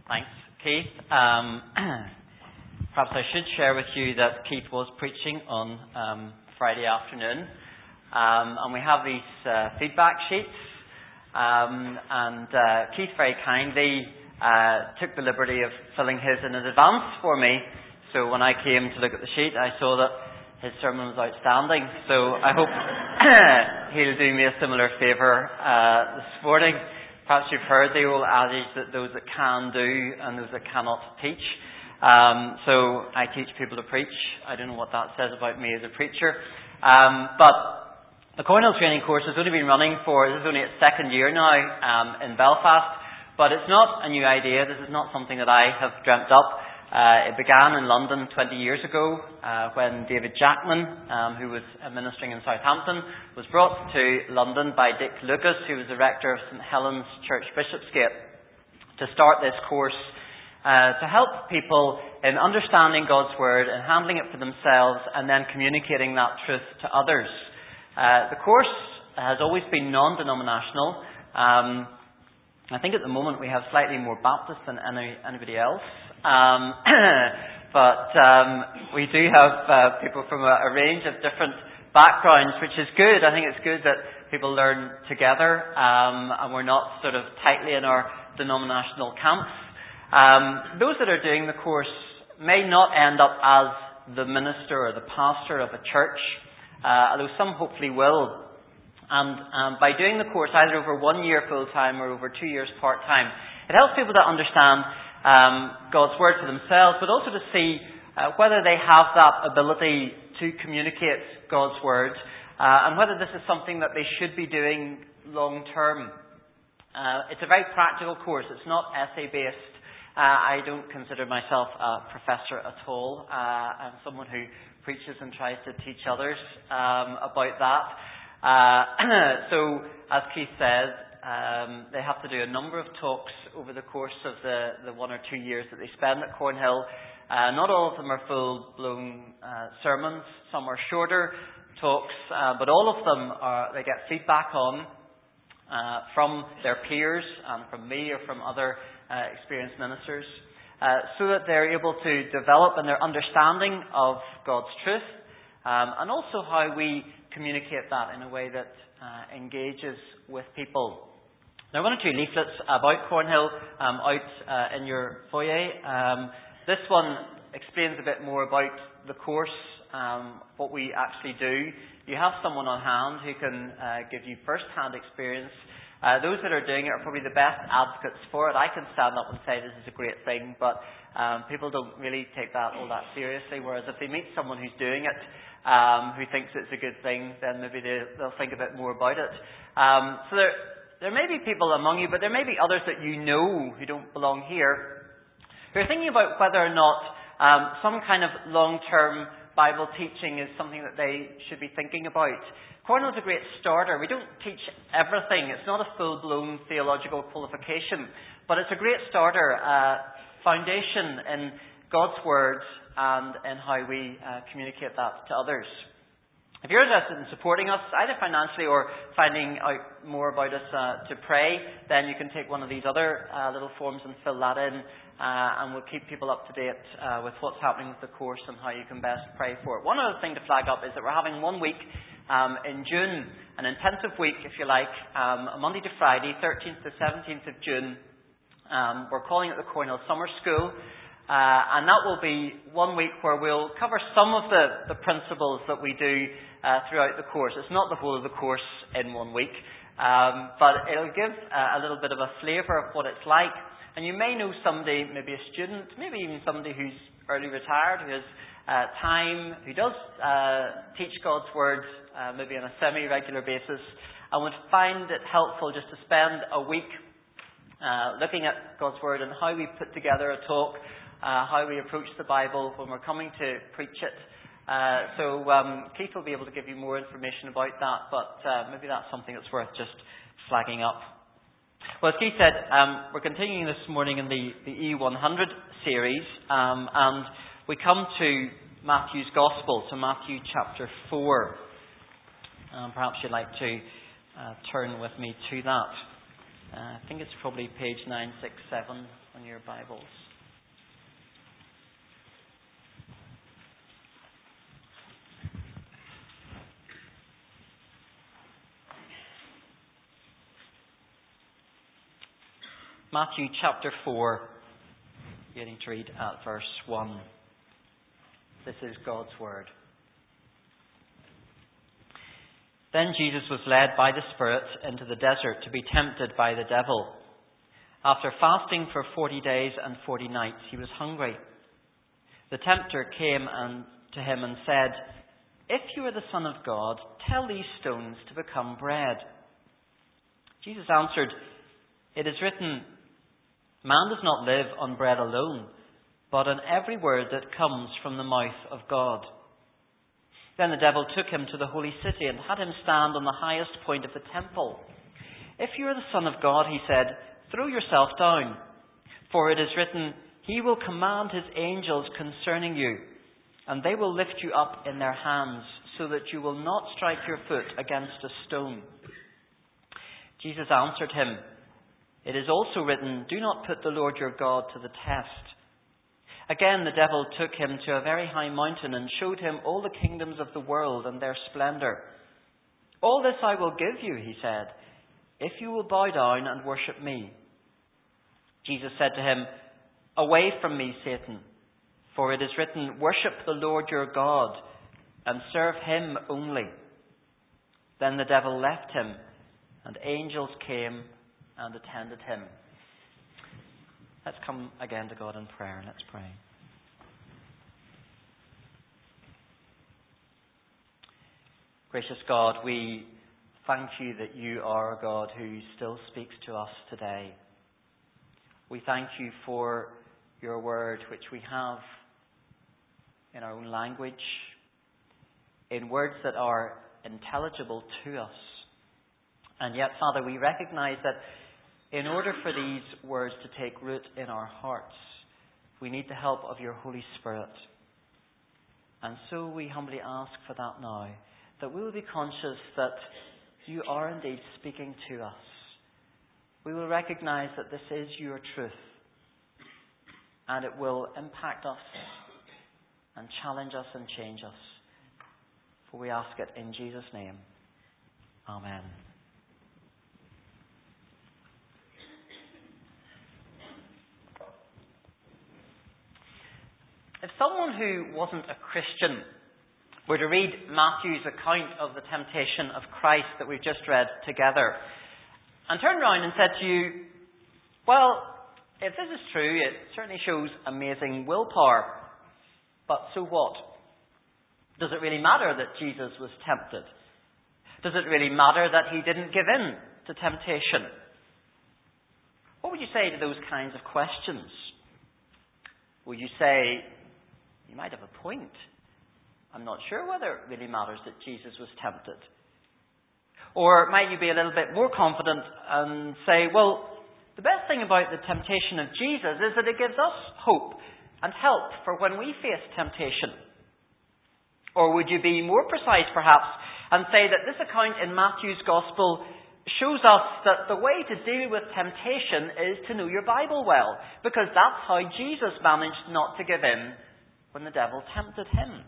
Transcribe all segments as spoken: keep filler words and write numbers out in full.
Thanks, Keith. Um, perhaps I should share with you that Keith was preaching on um, Friday afternoon, um, and we have these uh, feedback sheets, um, and uh, Keith very kindly uh, took the liberty of filling his in advance for me, so when I came to look at the sheet, I saw that his sermon was outstanding, so I hope he'll do me a similar favour uh, this morning. Perhaps you've heard the old adage that those that can do and those that cannot teach. Um, so I teach people to preach. I don't know what that says about me as a preacher. Um, but the Cornhill training course has only been running for, this is only its second year now um, in Belfast. But it's not a new idea. This is not something that I have dreamt up. Uh, it began in London twenty years ago uh, when David Jackman, um, who was uh, ministering in Southampton, was brought to London by Dick Lucas, who was the rector of St Helen's Church, Bishopsgate, to start this course uh, to help people in understanding God's Word and handling it for themselves and then communicating that truth to others. Uh, the course has always been non-denominational. Um, I think at the moment we have slightly more Baptists than any, anybody else. Um, but um, we do have uh, people from a, a range of different backgrounds, which is good. I think it's good that people learn together, um, and we're not sort of tightly in our denominational camps. Um, those that are doing the course may not end up as the minister or the pastor of a church, uh, although some hopefully will. And um, by doing the course either over one year full-time or over two years part-time, it helps people to understand Um, God's Word for themselves, but also to see uh, whether they have that ability to communicate God's Word uh, and whether this is something that they should be doing long term. Uh, it's a very practical course. It's not essay-based. Uh, I don't consider myself a professor at all. Uh, I'm someone who preaches and tries to teach others um, about that. Uh, so, as Keith says, Um, they have to do a number of talks over the course of the, the one or two years that they spend at Cornhill. Uh, not all of them are full-blown uh, sermons. Some are shorter talks, uh, but all of them are, they get feedback on uh, from their peers and from me or from other uh, experienced ministers, uh, so that they're able to develop in their understanding of God's truth, um, and also how we communicate that in a way that uh, engages with people. There are one or two leaflets about Cornhill um, out uh, in your foyer. Um, this one explains a bit more about the course, um, what we actually do. You have someone on hand who can uh, give you first-hand experience. Uh, those that are doing it are probably the best advocates for it. I can stand up and say this is a great thing, but um, people don't really take that all that seriously, whereas if they meet someone who's doing it, um, who thinks it's a good thing, then maybe they, they'll think a bit more about it. Um, so there There may be people among you, but there may be others that you know who don't belong here, who are thinking about whether or not um, some kind of long-term Bible teaching is something that they should be thinking about. Cornhill is a great starter. We don't teach everything. It's not a full-blown theological qualification, but it's a great starter, uh, foundation in God's Word and in how we uh, communicate that to others. If you're interested in supporting us, either financially or finding out more about us uh, to pray, then you can take one of these other uh, little forms and fill that in, uh, and we'll keep people up to date uh, with what's happening with the course and how you can best pray for it. One other thing to flag up is that we're having one week um, in June, an intensive week, if you like, um, Monday to Friday, thirteenth to seventeenth of June. Um, we're calling it the Cornhill Summer School. Uh, and that will be one week where we'll cover some of the, the principles that we do uh, throughout the course. It's not the whole of the course in one week, um, but it'll give uh, a little bit of a flavour of what it's like. And you may know somebody, maybe a student, maybe even somebody who's early retired, who has uh, time, who does uh, teach God's Word uh, maybe on a semi-regular basis, and would find it helpful just to spend a week uh, looking at God's Word and how we put together a talk, Uh, how we approach the Bible when we're coming to preach it. Uh, so um, Keith will be able to give you more information about that, but uh, maybe that's something that's worth just flagging up. Well, as Keith said, um, we're continuing this morning in the, the E one hundred series, um, and we come to Matthew's Gospel, to Matthew chapter four. Um, perhaps you'd like to uh, turn with me to that. Uh, I think it's probably page nine sixty-seven on your Bibles. Matthew chapter four, getting to read at verse one. This is God's Word. Then Jesus was led by the Spirit into the desert to be tempted by the devil. After fasting for forty days and forty nights, he was hungry. The tempter came and, to him and said, "If you are the Son of God, tell these stones to become bread." Jesus answered, "It is written, man does not live on bread alone, but on every word that comes from the mouth of God." Then the devil took him to the holy city and had him stand on the highest point of the temple. "If you are the Son of God," he said, "throw yourself down. For it is written, he will command his angels concerning you, and they will lift you up in their hands, so that you will not strike your foot against a stone." Jesus answered him, "It is also written, do not put the Lord your God to the test." Again the devil took him to a very high mountain and showed him all the kingdoms of the world and their splendor. "All this I will give you," he said, "if you will bow down and worship me." Jesus said to him, "Away from me, Satan, for it is written, worship the Lord your God and serve him only." Then the devil left him, and angels came and attended him. Let's come again to God in prayer. Let's pray. Gracious God, we thank you that you are a God who still speaks to us today. We thank you for your word, which we have in our own language, in words that are intelligible to us. And yet, Father, we recognize that in order for these words to take root in our hearts, we need the help of your Holy Spirit. And so we humbly ask for that now, that we will be conscious that you are indeed speaking to us. We will recognize that this is your truth, and it will impact us and challenge us and change us. For we ask it in Jesus' name. Amen. If someone who wasn't a Christian were to read Matthew's account of the temptation of Christ that we've just read together, and turned around and said to you, "Well, if this is true, it certainly shows amazing willpower. But so what? Does it really matter that Jesus was tempted? Does it really matter that he didn't give in to temptation?" What would you say to those kinds of questions? Would you say, "You might have a point. I'm not sure whether it really matters that Jesus was tempted"? Or might you be a little bit more confident and say, "Well, the best thing about the temptation of Jesus is that it gives us hope and help for when we face temptation"? Or would you be more precise, perhaps, and say that this account in Matthew's Gospel shows us that the way to deal with temptation is to know your Bible well, because that's how Jesus managed not to give in when the devil tempted him?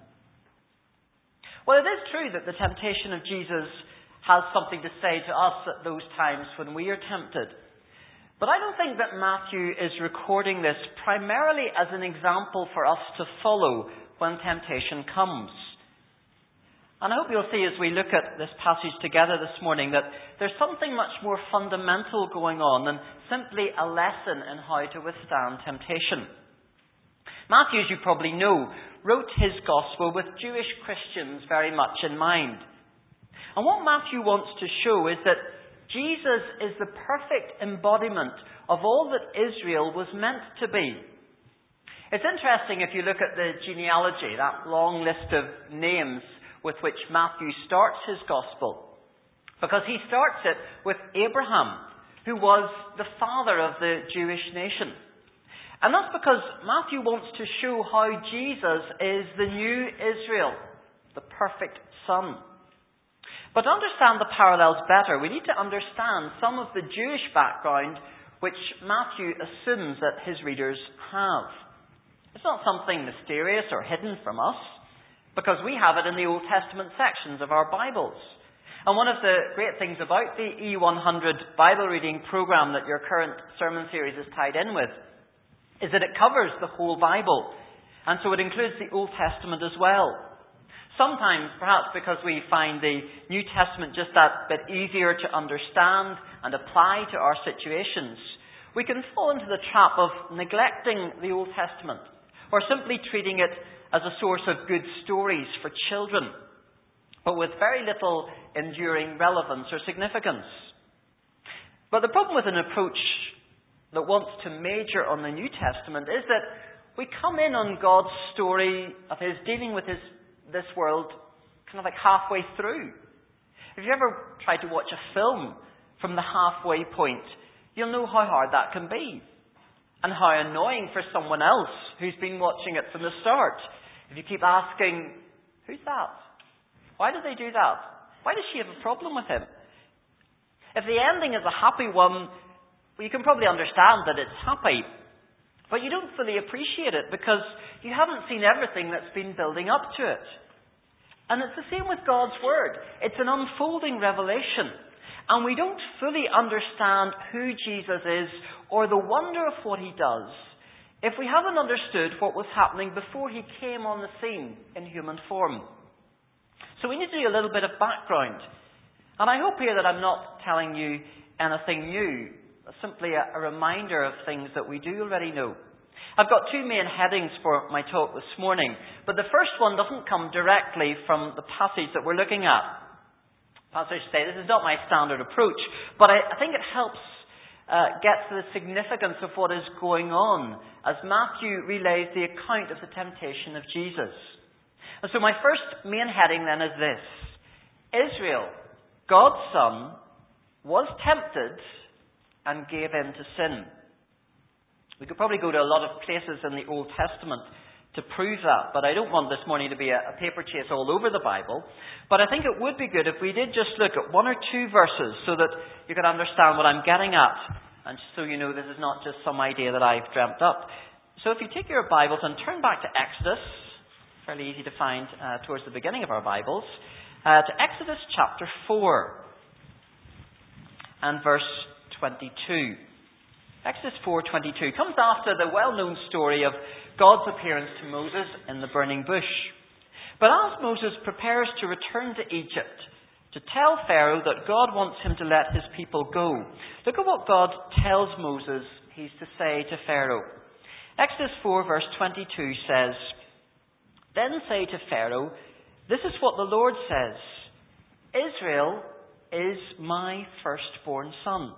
Well, it is true that the temptation of Jesus has something to say to us at those times when we are tempted. But I don't think that Matthew is recording this primarily as an example for us to follow when temptation comes. And I hope you'll see as we look at this passage together this morning that there's something much more fundamental going on than simply a lesson in how to withstand temptation. Matthew, as you probably know, wrote his gospel with Jewish Christians very much in mind. And what Matthew wants to show is that Jesus is the perfect embodiment of all that Israel was meant to be. It's interesting if you look at the genealogy, that long list of names with which Matthew starts his gospel, because he starts it with Abraham, who was the father of the Jewish nation. And that's because Matthew wants to show how Jesus is the new Israel, the perfect son. But to understand the parallels better, we need to understand some of the Jewish background which Matthew assumes that his readers have. It's not something mysterious or hidden from us, because we have it in the Old Testament sections of our Bibles. And one of the great things about the E one hundred Bible reading program that your current sermon series is tied in with is that it covers the whole Bible. And so it includes the Old Testament as well. Sometimes, perhaps because we find the New Testament just that bit easier to understand and apply to our situations, we can fall into the trap of neglecting the Old Testament, or simply treating it as a source of good stories for children, but with very little enduring relevance or significance. But the problem with an approach that wants to major on the New Testament is that we come in on God's story of His dealing with his, this world kind of like halfway through. If you ever tried to watch a film from the halfway point, you'll know how hard that can be. And how annoying for someone else who's been watching it from the start. If you keep asking, who's that? Why did they do that? Why does she have a problem with him? If the ending is a happy one, well, you can probably understand that it's happy. But you don't fully appreciate it because you haven't seen everything that's been building up to it. And it's the same with God's Word. It's an unfolding revelation. And we don't fully understand who Jesus is or the wonder of what He does if we haven't understood what was happening before He came on the scene in human form. So we need to do a little bit of background. And I hope here that I'm not telling you anything new, simply a, a reminder of things that we do already know. I've got two main headings for my talk this morning, but the first one doesn't come directly from the passage that we're looking at. Pastors say this is not my standard approach, but I, I think it helps uh, get to the significance of what is going on as Matthew relays the account of the temptation of Jesus. And so my first main heading then is this: Israel, God's Son, was tempted and gave in to sin. We could probably go to a lot of places in the Old Testament to prove that, but I don't want this morning to be a, a paper chase all over the Bible. But I think it would be good if we did just look at one or two verses so that you can understand what I'm getting at, and so you know this is not just some idea that I've dreamt up. So if you take your Bibles and turn back to Exodus, fairly easy to find uh, towards the beginning of our Bibles, uh, to Exodus chapter four and verse twenty-two. Exodus four twenty-two comes after the well-known story of God's appearance to Moses in the burning bush. But as Moses prepares to return to Egypt to tell Pharaoh that God wants him to let his people go, look at what God tells Moses he's to say to Pharaoh. Exodus four verse twenty-two says, "Then say to Pharaoh, this is what the Lord says, Israel is my firstborn son."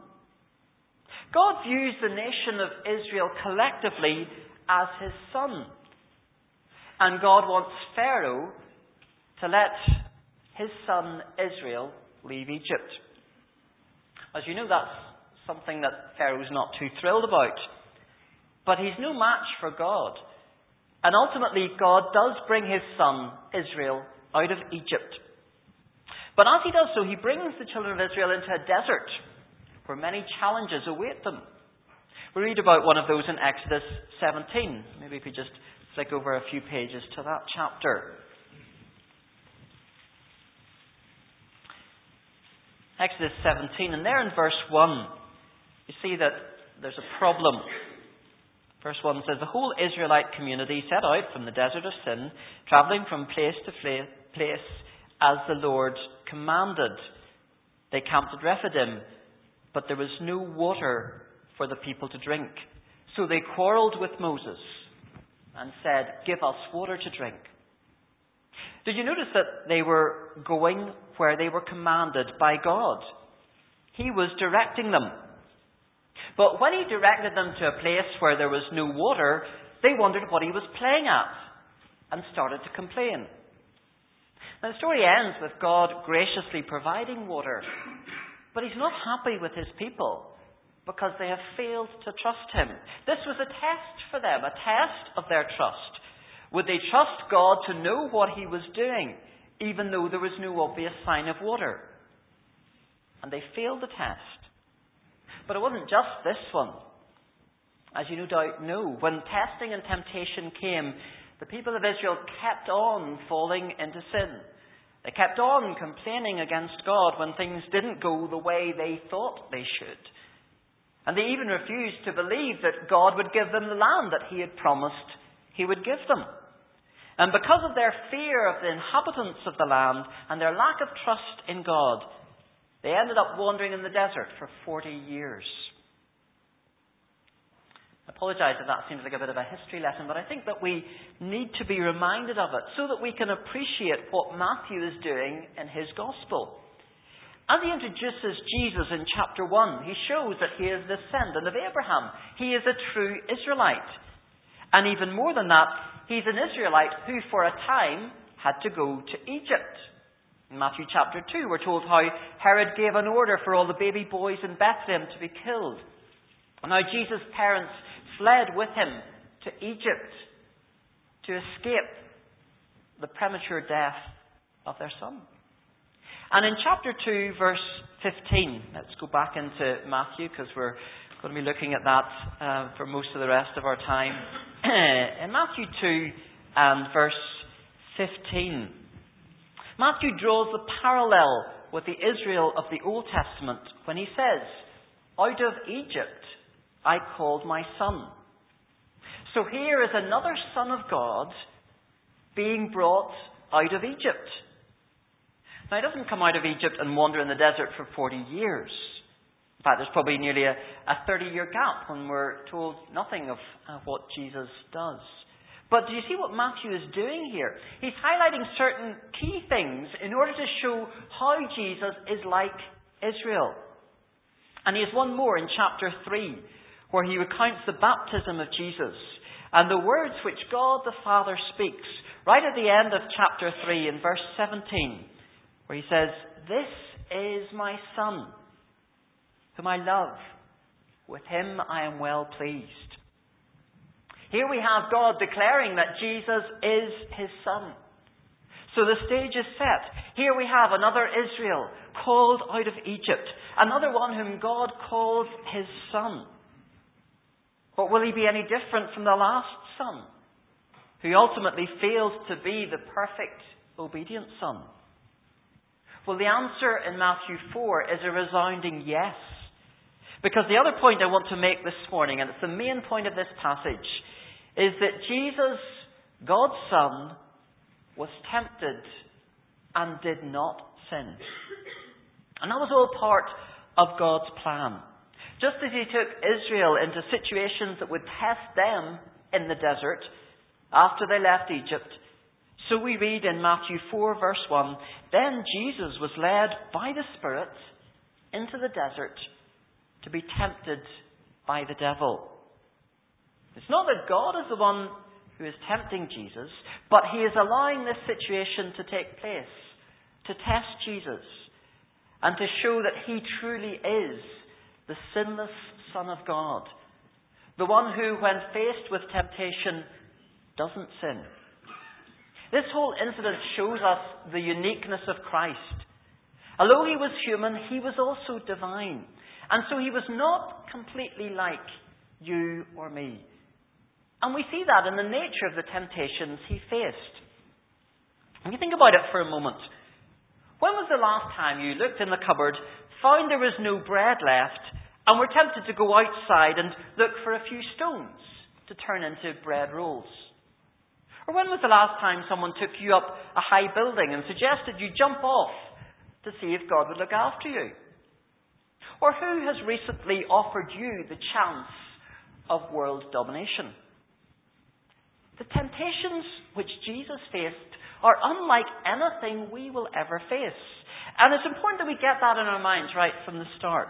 God views the nation of Israel collectively as His son. And God wants Pharaoh to let his son Israel leave Egypt. As you know, that's something that Pharaoh's not too thrilled about. But he's no match for God. And ultimately, God does bring His son Israel out of Egypt. But as He does so, He brings the children of Israel into a desert where many challenges await them. We read about one of those in Exodus seventeen. Maybe if we just flick over a few pages to that chapter. Exodus seventeen, and there in verse one, you see that there's a problem. Verse one says, "The whole Israelite community set out from the desert of Sin, travelling from place to place as the Lord commanded. They camped at Rephidim, but there was no water for the people to drink. So they quarrelled with Moses and said, 'Give us water to drink.'" Did you notice that they were going where they were commanded by God? He was directing them. But when He directed them to a place where there was no water, they wondered what He was playing at and started to complain. Now the story ends with God graciously providing water. But He's not happy with His people because they have failed to trust Him. This was a test for them, a test of their trust. Would they trust God to know what He was doing even though there was no obvious sign of water. And they failed the test. But it wasn't just this one. As you no doubt know, when testing and temptation came, the people of Israel kept on falling into sin. They kept on complaining against God when things didn't go the way they thought they should. And they even refused to believe that God would give them the land that He had promised He would give them. And because of their fear of the inhabitants of the land and their lack of trust in God, they ended up wandering in the desert for forty years. I apologise if that seems like a bit of a history lesson, but I think that we need to be reminded of it so that we can appreciate what Matthew is doing in his gospel. As he introduces Jesus in chapter one, he shows that he is the descendant of Abraham. He is a true Israelite. And even more than that, he's an Israelite who for a time had to go to Egypt. In Matthew chapter two, we're told how Herod gave an order for all the baby boys in Bethlehem to be killed. And how Jesus' parents fled with him to Egypt to escape the premature death of their son. And in chapter two, verse fifteen, let's go back into Matthew because we're going to be looking at that uh, for most of the rest of our time. In Matthew two and verse fifteen, Matthew draws the parallel with the Israel of the Old Testament when he says, "Out of Egypt I called my son." So here is another son of God being brought out of Egypt. Now, he doesn't come out of Egypt and wander in the desert for forty years. In fact, there's probably nearly a, a thirty-year gap when we're told nothing of uh, what Jesus does. But do you see what Matthew is doing here? He's highlighting certain key things in order to show how Jesus is like Israel. And he has one more in chapter three, where he recounts the baptism of Jesus and the words which God the Father speaks, right at the end of chapter three in verse seventeen, where he says, "This is my Son, whom I love. With him I am well pleased." Here we have God declaring that Jesus is his Son. So the stage is set. Here we have another Israel called out of Egypt, another one whom God calls his Son. But will he be any different from the last son, who ultimately fails to be the perfect, obedient son? Well, the answer in Matthew four is a resounding yes. Because the other point I want to make this morning, and it's the main point of this passage, is that Jesus, God's Son, was tempted and did not sin. And that was all part of God's plan. Just as he took Israel into situations that would test them in the desert after they left Egypt, so we read in Matthew four verse one, "Then Jesus was led by the Spirit into the desert to be tempted by the devil." It's not that God is the one who is tempting Jesus, but he is allowing this situation to take place to test Jesus and to show that he truly is the sinless Son of God, the one who, when faced with temptation, doesn't sin. This whole incident shows us the uniqueness of Christ. Although he was human, he was also divine. And so he was not completely like you or me. And we see that in the nature of the temptations he faced. When you think about it for a moment, when was the last time you looked in the cupboard, found there was no bread left, and were tempted to go outside and look for a few stones to turn into bread rolls? Or when was the last time someone took you up a high building and suggested you jump off to see if God would look after you? Or who has recently offered you the chance of world domination? The temptations which Jesus faced are unlike anything we will ever face. And it's important that we get that in our minds right from the start.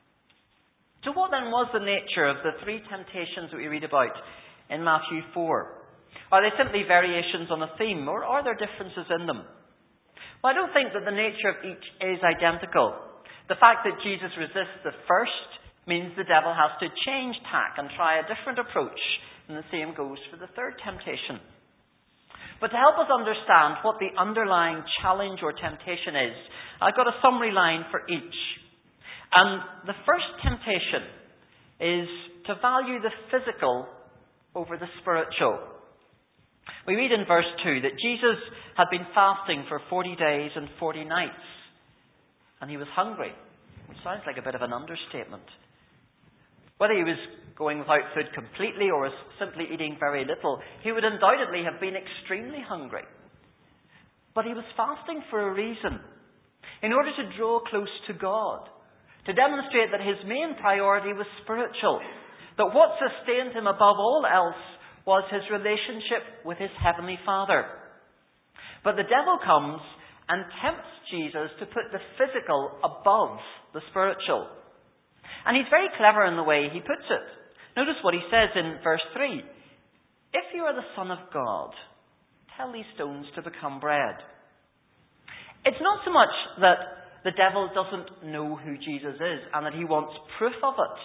So what then was the nature of the three temptations that we read about in Matthew four? Are they simply variations on a theme, or are there differences in them? Well, I don't think that the nature of each is identical. The fact that Jesus resists the first means the devil has to change tack and try a different approach. And the same goes for the third temptation. But to help us understand what the underlying challenge or temptation is, I've got a summary line for each. And the first temptation is to value the physical over the spiritual. We read in verse two that Jesus had been fasting for forty days and forty nights, and he was hungry, which sounds like a bit of an understatement. Whether he was going without food completely or was simply eating very little, he would undoubtedly have been extremely hungry. But he was fasting for a reason, in order to draw close to God, to demonstrate that his main priority was spiritual, that what sustained him above all else was his relationship with his heavenly Father. But the devil comes and tempts Jesus to put the physical above the spiritual. And he's very clever in the way he puts it. Notice what he says in verse three. If you are the Son of God, tell these stones to become bread. It's not so much that the devil doesn't know who Jesus is and that he wants proof of it.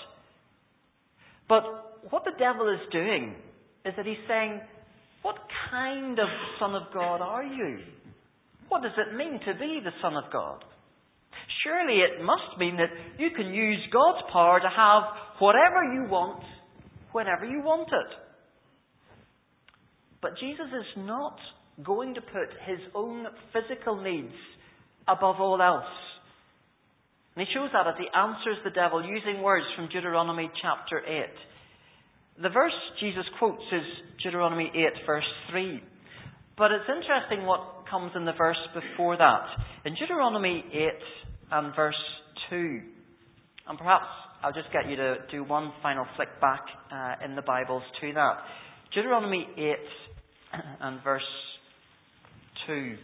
But what the devil is doing is that he's saying, what kind of Son of God are you? What does it mean to be the Son of God? Surely it must mean that you can use God's power to have whatever you want, whenever you want it. But Jesus is not going to put his own physical needs above all else. And he shows that as he answers the devil using words from Deuteronomy chapter eight. The verse Jesus quotes is Deuteronomy eight, verse three. But it's interesting what comes in the verse before that. In Deuteronomy eight and verse two. And perhaps I'll just get you to do one final flick back uh, in the Bibles to that. Deuteronomy eight and verse two.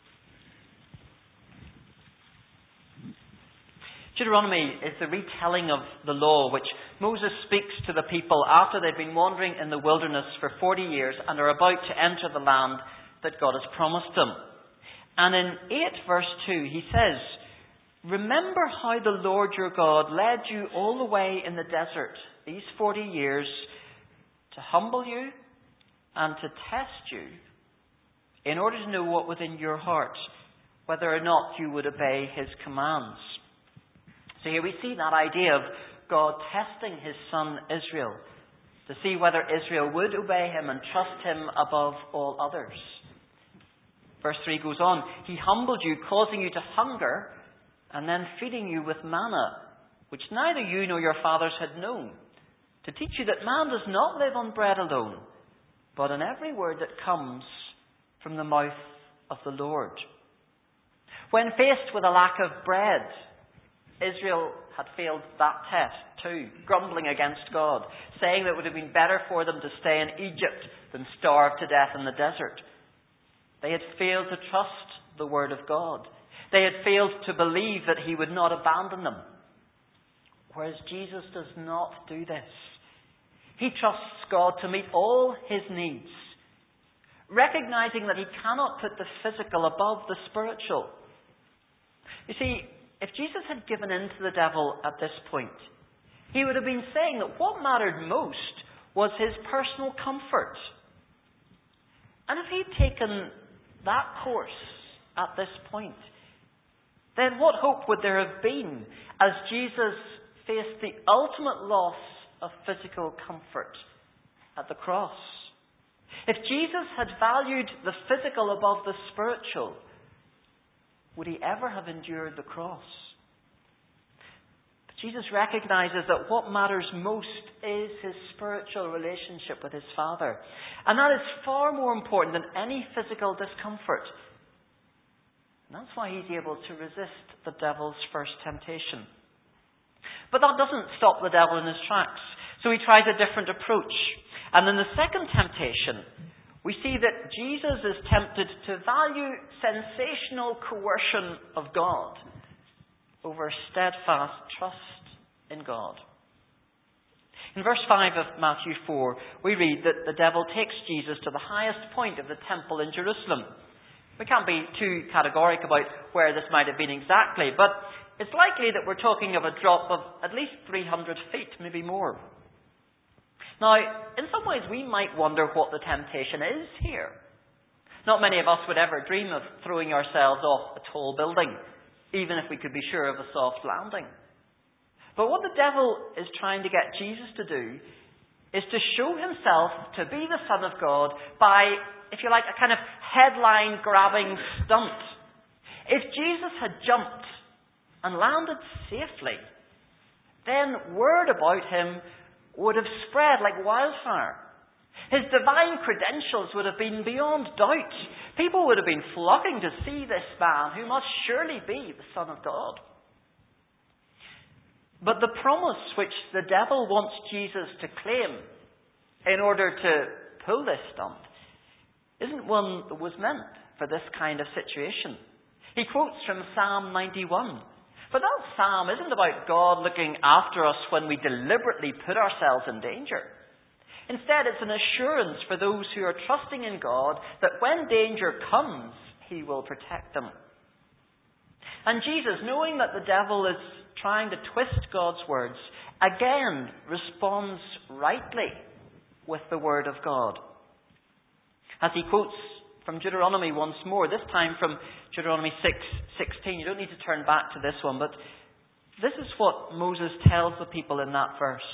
Deuteronomy is the retelling of the law which Moses speaks to the people after they've been wandering in the wilderness for forty years and are about to enter the land that God has promised them. And in eight verse two he says, remember how the Lord your God led you all the way in the desert these forty years to humble you and to test you in order to know what was in your heart, whether or not you would obey his commands. So here we see that idea of God testing his son Israel to see whether Israel would obey him and trust him above all others. Verse three goes on, he humbled you, causing you to hunger, and then feeding you with manna, which neither you nor your fathers had known, to teach you that man does not live on bread alone, but on every word that comes from the mouth of the Lord. When faced with a lack of bread, Israel had failed that test too, grumbling against God, saying that it would have been better for them to stay in Egypt than starve to death in the desert. They had failed to trust the word of God. They had failed to believe that he would not abandon them. Whereas Jesus does not do this. He trusts God to meet all his needs, recognizing that he cannot put the physical above the spiritual. You see, if Jesus had given in to the devil at this point, he would have been saying that what mattered most was his personal comfort. And if he'd taken that course at this point, then what hope would there have been as Jesus faced the ultimate loss of physical comfort at the cross? If Jesus had valued the physical above the spiritual, would he ever have endured the cross? But Jesus recognizes that what matters most is his spiritual relationship with his Father. And that is far more important than any physical discomfort. And that's why he's able to resist the devil's first temptation. But that doesn't stop the devil in his tracks. So he tries a different approach. And in the second temptation, we see that Jesus is tempted to value sensational coercion of God over steadfast trust in God. In verse five of Matthew four, we read that the devil takes Jesus to the highest point of the temple in Jerusalem. We can't be too categoric about where this might have been exactly, but it's likely that we're talking of a drop of at least three hundred feet, maybe more. Now, in some ways we might wonder what the temptation is here. Not many of us would ever dream of throwing ourselves off a tall building, even if we could be sure of a soft landing. But what the devil is trying to get Jesus to do is to show himself to be the Son of God by, if you like, a kind of headline-grabbing stunt. If Jesus had jumped and landed safely, then word about him would have spread like wildfire. His divine credentials would have been beyond doubt. People would have been flocking to see this man who must surely be the Son of God. But the promise which the devil wants Jesus to claim in order to pull this stunt isn't one that was meant for this kind of situation. He quotes from Psalm ninety-one. But that psalm isn't about God looking after us when we deliberately put ourselves in danger. Instead, it's an assurance for those who are trusting in God that when danger comes, he will protect them. And Jesus, knowing that the devil is trying to twist God's words, again responds rightly with the word of God. As he quotes from Deuteronomy once more, this time from Deuteronomy six sixteen. You don't need to turn back to this one, but this is what Moses tells the people in that verse.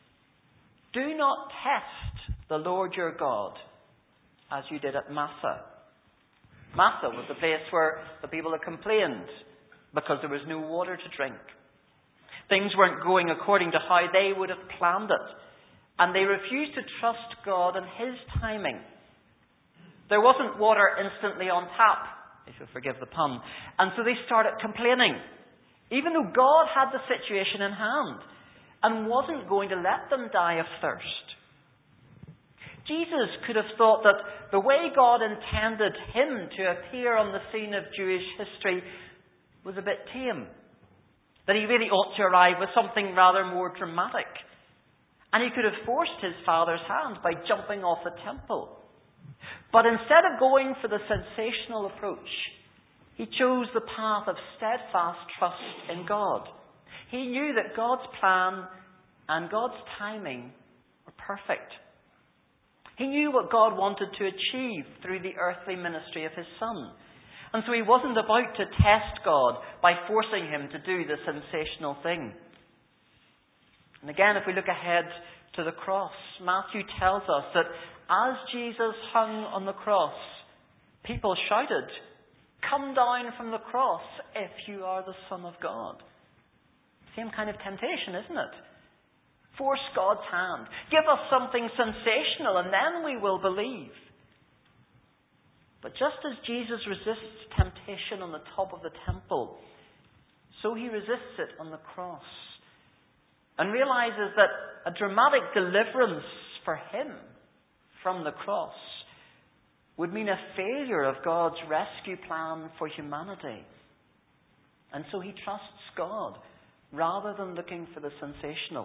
Do not test the Lord your God as you did at Massah. Massah was the place where the people had complained because there was no water to drink. Things weren't going according to how they would have planned it. And they refused to trust God and his timing. There wasn't water instantly on tap, if you'll forgive the pun. And so they started complaining, even though God had the situation in hand and wasn't going to let them die of thirst. Jesus could have thought that the way God intended him to appear on the scene of Jewish history was a bit tame. That he really ought to arrive with something rather more dramatic. And he could have forced his father's hand by jumping off the temple. But instead of going for the sensational approach, he chose the path of steadfast trust in God. He knew that God's plan and God's timing were perfect. He knew what God wanted to achieve through the earthly ministry of his Son. And so he wasn't about to test God by forcing him to do the sensational thing. And again, if we look ahead to the cross, Matthew tells us that as Jesus hung on the cross, people shouted, "Come down from the cross if you are the Son of God." Same kind of temptation, isn't it? Force God's hand. Give us something sensational and then we will believe. But just as Jesus resists temptation on the top of the temple, so he resists it on the cross. And realizes that a dramatic deliverance for him from the cross would mean a failure of God's rescue plan for humanity. And so he trusts God rather than looking for the sensational.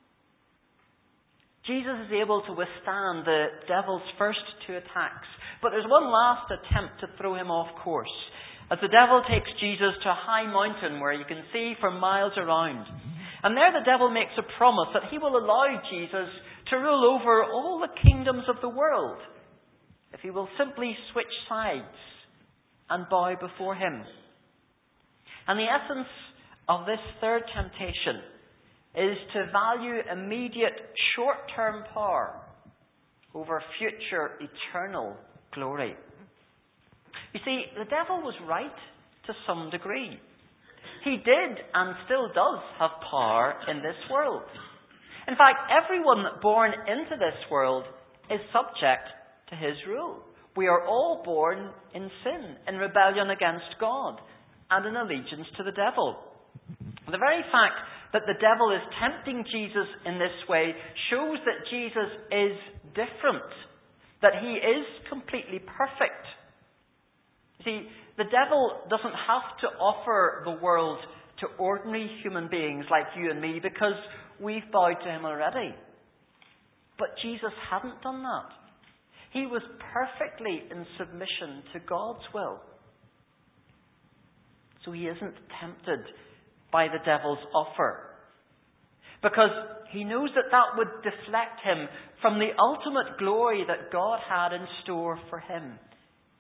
Jesus is able to withstand the devil's first two attacks. But there's one last attempt to throw him off course. As the devil takes Jesus to a high mountain where you can see for miles around. And there the devil makes a promise that he will allow Jesus to rule over all the kingdoms of the world if he will simply switch sides and bow before him. And the essence of this third temptation is to value immediate short-term power over future eternal glory. You see, the devil was right to some degree. He did and still does have power in this world. In fact, everyone born into this world is subject to his rule. We are all born in sin, in rebellion against God, and in allegiance to the devil. The very fact that the devil is tempting Jesus in this way shows that Jesus is different, that he is completely perfect. See, the devil doesn't have to offer the world to ordinary human beings like you and me because we've bowed to him already. But Jesus hadn't done that. He was perfectly in submission to God's will. So he isn't tempted by the devil's offer. Because he knows that that would deflect him from the ultimate glory that God had in store for him.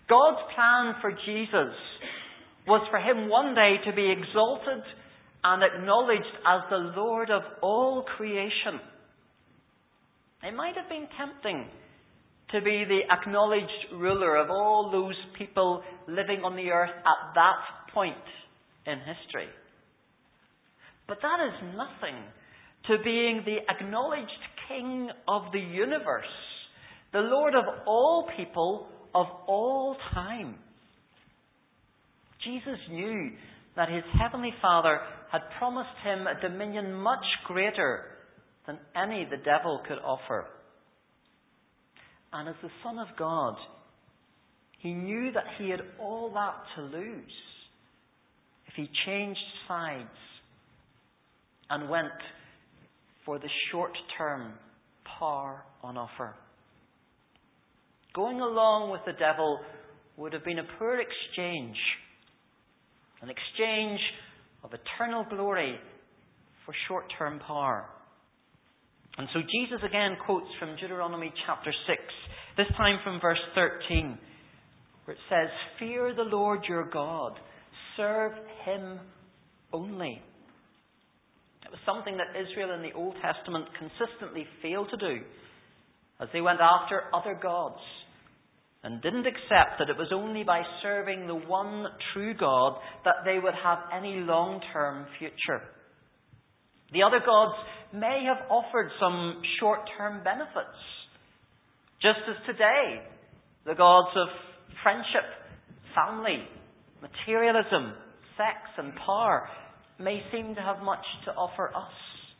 God's plan for Jesus was for him one day to be exalted and acknowledged as the Lord of all creation. It might have been tempting to be the acknowledged ruler of all those people living on the earth at that point in history. But that is nothing to being the acknowledged King of the universe, the Lord of all people of all time. Jesus knew that his heavenly Father had promised him a dominion much greater than any the devil could offer. And as the Son of God, he knew that he had all that to lose if he changed sides and went for the short-term power on offer. Going along with the devil would have been a poor exchange, an exchange of eternal glory for short-term power. And so Jesus again quotes from Deuteronomy chapter six, this time from verse thirteen, where it says, "Fear the Lord your God, serve him only." It was something that Israel in the Old Testament consistently failed to do, as they went after other gods and didn't accept that it was only by serving the one true God that they would have any long-term future. The other gods may have offered some short-term benefits, just as today the gods of friendship, family, materialism, sex and power may seem to have much to offer us.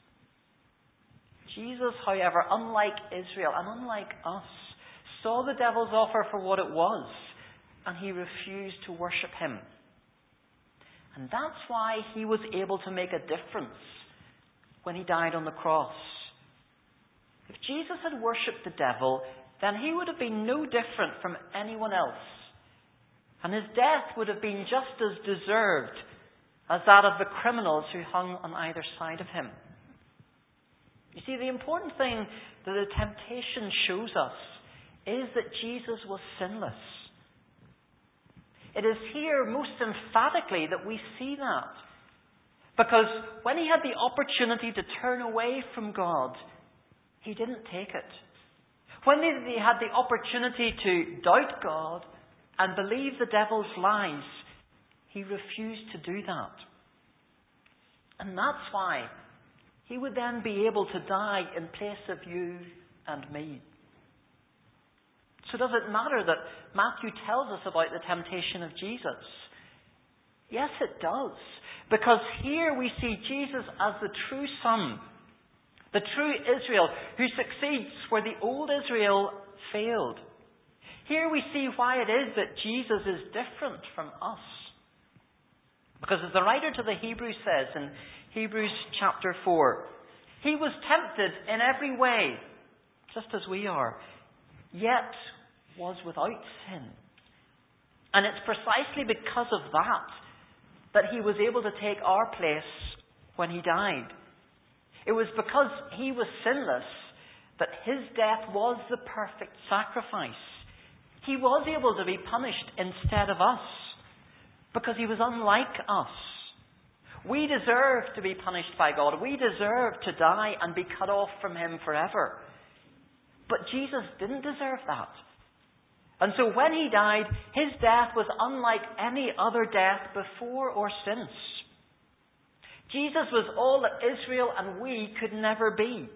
Jesus, however, unlike Israel and unlike us, saw the devil's offer for what it was, and he refused to worship him. And that's why he was able to make a difference when he died on the cross. If Jesus had worshipped the devil, then he would have been no different from anyone else, and his death would have been just as deserved as that of the criminals who hung on either side of him. You see, the important thing that the temptation shows us is that Jesus was sinless. It is here most emphatically that we see that. Because when he had the opportunity to turn away from God, he didn't take it. When he had the opportunity to doubt God and believe the devil's lies, he refused to do that. And that's why he would then be able to die in place of you and me. So does it matter that Matthew tells us about the temptation of Jesus? Yes, it does. Because here we see Jesus as the true Son, the true Israel, who succeeds where the old Israel failed. Here we see why it is that Jesus is different from us. Because as the writer to the Hebrews says in Hebrews chapter four, he was tempted in every way, just as we are, yet was without sin. And it's precisely because of that that he was able to take our place when he died. It was because he was sinless that his death was the perfect sacrifice. He was able to be punished instead of us, because he was unlike us. We deserve to be punished by God. We deserve to die and be cut off from him forever. But Jesus didn't deserve that. And so when he died, his death was unlike any other death before or since. Jesus was all that Israel and we could never be.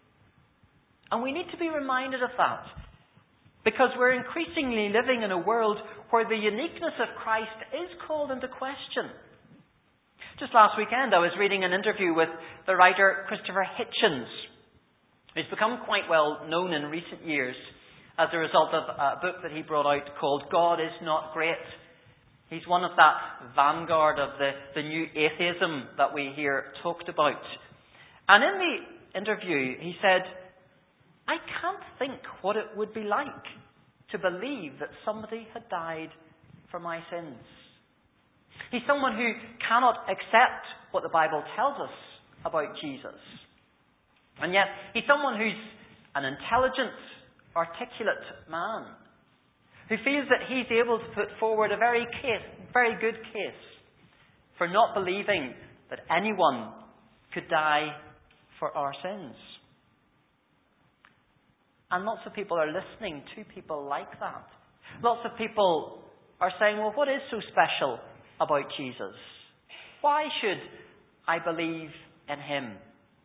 And we need to be reminded of that, because we're increasingly living in a world where the uniqueness of Christ is called into question. Just last weekend I was reading an interview with the writer Christopher Hitchens, who's become quite well known in recent years as a result of a book that he brought out called God Is Not Great. He's one of that vanguard of the, the new atheism that we hear talked about. And in the interview he said, I can't think what it would be like to believe that somebody had died for my sins. He's someone who cannot accept what the Bible tells us about Jesus. And yet, he's someone who's an intelligent, articulate man who feels that he's able to put forward a very case, very good case for not believing that anyone could die for our sins. And lots of people are listening to people like that. Lots of people are saying, well, what is so special about Jesus? Why should I believe in him?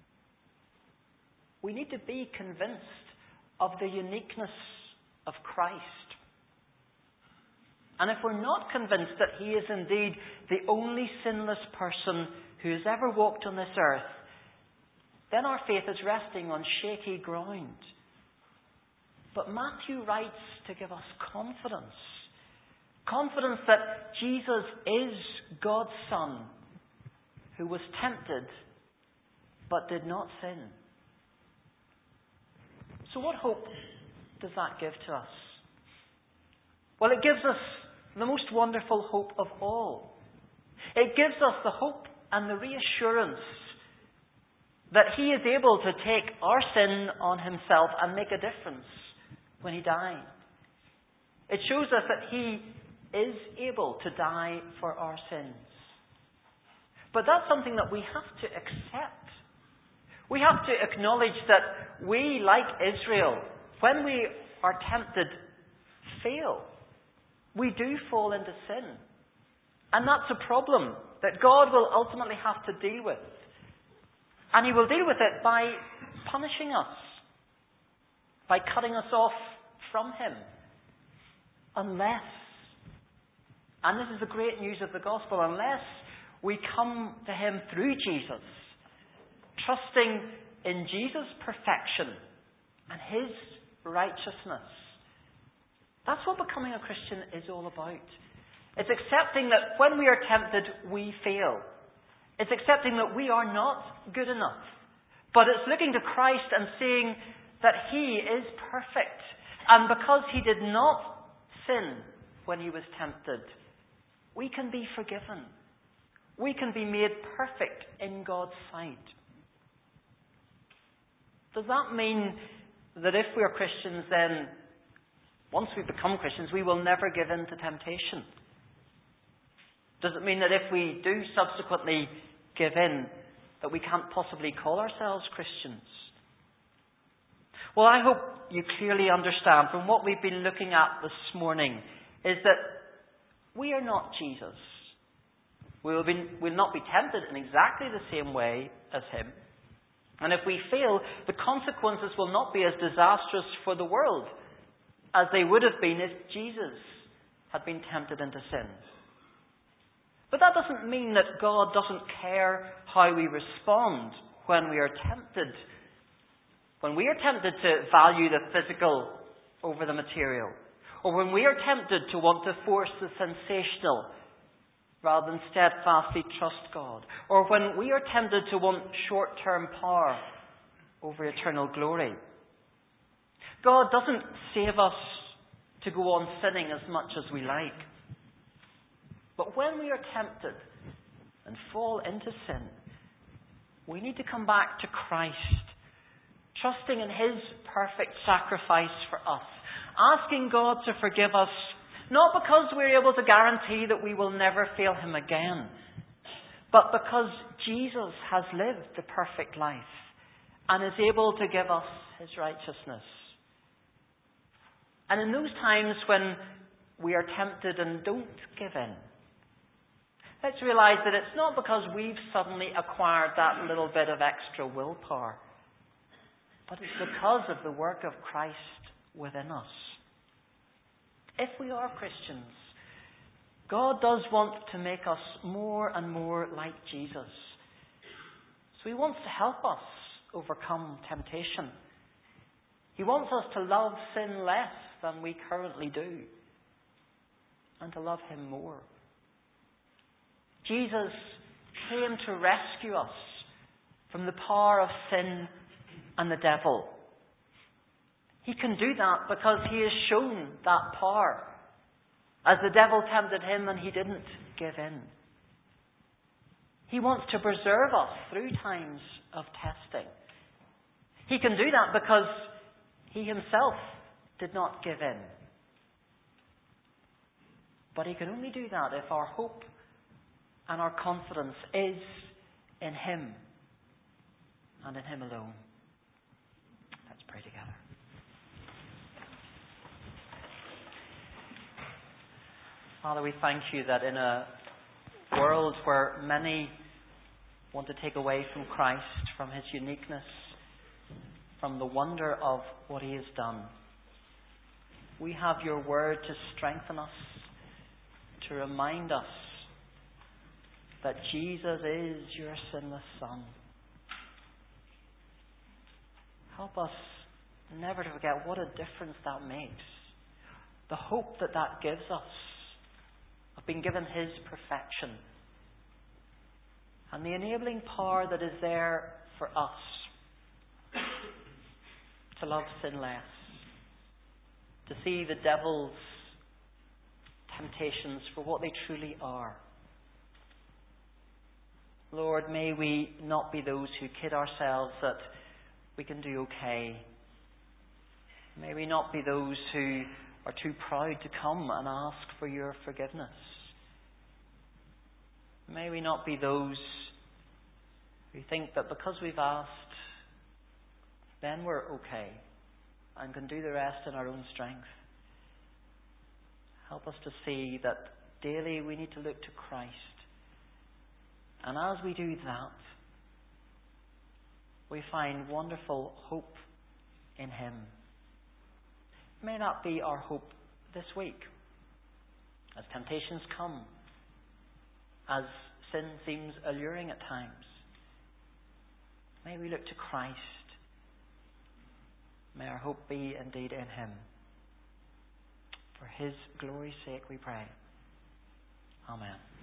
We need to be convinced of the uniqueness of Christ. And if we're not convinced that he is indeed the only sinless person who has ever walked on this earth, then our faith is resting on shaky ground. But Matthew writes to give us confidence. Confidence that Jesus is God's Son, who was tempted but did not sin. So what hope does that give to us? Well, it gives us the most wonderful hope of all. It gives us the hope and the reassurance that he is able to take our sin on himself and make a difference when he died. It shows us that he is able to die for our sins. But that's something that we have to accept. We have to acknowledge that we, like Israel, when we are tempted, fail. We do fall into sin. And that's a problem that God will ultimately have to deal with. And he will deal with it by punishing us, by cutting us off from him. Unless, and this is the great news of the gospel, unless we come to him through Jesus, trusting in Jesus' perfection and his righteousness. That's what becoming a Christian is all about. It's accepting that when we are tempted, we fail. It's accepting that we are not good enough. But it's looking to Christ and seeing that he is perfect. And because he did not sin when he was tempted, we can be forgiven. We can be made perfect in God's sight. Does that mean that if we are Christians, then once we become Christians, we will never give in to temptation? Does it mean that if we do subsequently give in, that we can't possibly call ourselves Christians? Well, I hope you clearly understand from what we've been looking at this morning is that we are not Jesus. We will be, will not be tempted in exactly the same way as him. And if we fail, the consequences will not be as disastrous for the world as they would have been if Jesus had been tempted into sin. But that doesn't mean that God doesn't care how we respond when we are tempted. When we are tempted to value the physical over the material, or when we are tempted to want to force the sensational rather than steadfastly trust God, or when we are tempted to want short-term power over eternal glory. God doesn't save us to go on sinning as much as we like. But when we are tempted and fall into sin, we need to come back to Christ, trusting in his perfect sacrifice for us, asking God to forgive us, not because we're able to guarantee that we will never fail him again, but because Jesus has lived the perfect life and is able to give us his righteousness. And in those times when we are tempted and don't give in, let's realize that it's not because we've suddenly acquired that little bit of extra willpower, but it's because of the work of Christ within us. If we are Christians, God does want to make us more and more like Jesus. So he wants to help us overcome temptation. He wants us to love sin less than we currently do, and to love him more. Jesus came to rescue us from the power of sin and the devil. He can do that because he has shown that power, as the devil tempted him and he didn't give in. He wants to preserve us through times of testing. He can do that because he himself did not give in. But He can only do that if our hope and our confidence is in Him and in Him alone. Let's pray together. Father, we thank You that in a world where many want to take away from Christ, from His uniqueness, from the wonder of what He has done, we have Your word to strengthen us, to remind us that Jesus is Your sinless Son. Help us never to forget what a difference that makes. The hope that that gives us of being given His perfection. And the enabling power that is there for us to love sin less. To see the devil's temptations for what they truly are. Lord, may we not be those who kid ourselves that we can do okay. May we not be those who are too proud to come and ask for Your forgiveness. May we not be those who think that because we've asked, then we're okay and can do the rest in our own strength. Help us to see that daily we need to look to Christ. And as we do that, we find wonderful hope in Him. May that be our hope this week. As temptations come, as sin seems alluring at times, may we look to Christ. May our hope be indeed in Him. For His glory's sake we pray. Amen.